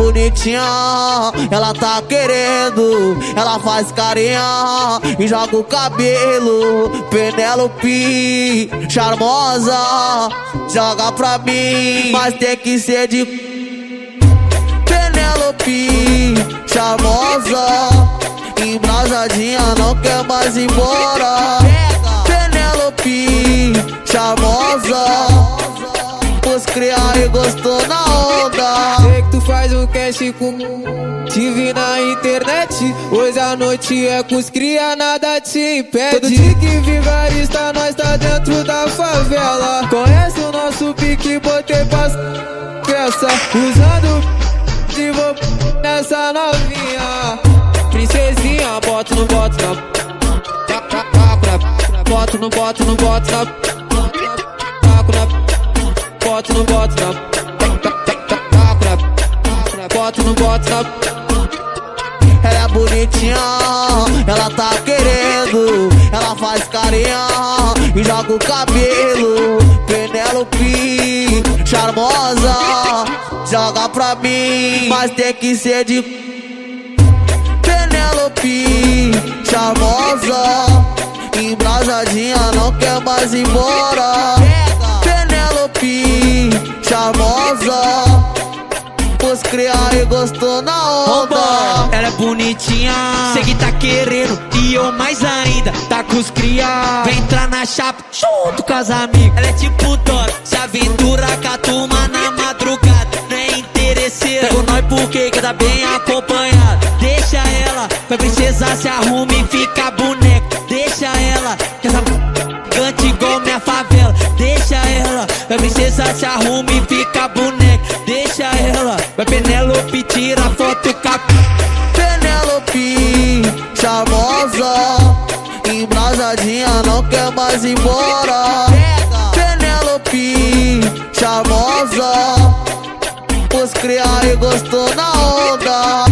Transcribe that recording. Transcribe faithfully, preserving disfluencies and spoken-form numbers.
bonitinha, ela tá querendo. Ela faz carinha e joga o cabelo. Penélope, charmosa, joga pra mim, mas tem que ser de Penélope, charmosa, embrasadinha, não quer mais ir embora. Penélope, charmosa, os criar e gostou na onda. Sei que tu faz um cast com te vi na internet. Hoje a noite é com os cria, nada te impede. Todo dia que vigarista, nós tá dentro da favela. Conhece o nosso pique, botei pra peça. Usando de vou nessa novinha. Princesinha, boto no boto na boto no boto no boto na boto no boto na boto no boto na. Ela é bonitinha, ela tá querendo. Ela faz carinha e joga o cabelo. Penélope, charmosa, joga pra mim, mas tem que ser de Penélope, charmosa, embrasadinha, não quer mais ir embora. Penélope, charmosa, os criar e gostou na onda. Ela é bonitinha, sei que tá querendo, e eu mais ainda, tá com os cria. Vem entrar na chapa, junto com as amigas. Ela é tipo Dora, se aventura com a turma na madrugada. Não é interesseira, pego nós porque queda bem acompanhado. Deixa ela, vai princesa, se arruma e fica boneca. Deixa ela, que essa cante igual minha favela. Deixa ela, vai princesa, se arruma e fica boneca. Deixa ela, vai Penélope, tira foto cap. Penélope, charmosa, embrasadinha, não quer mais ir embora. Penélope, charmosa, os criar e gostou na onda.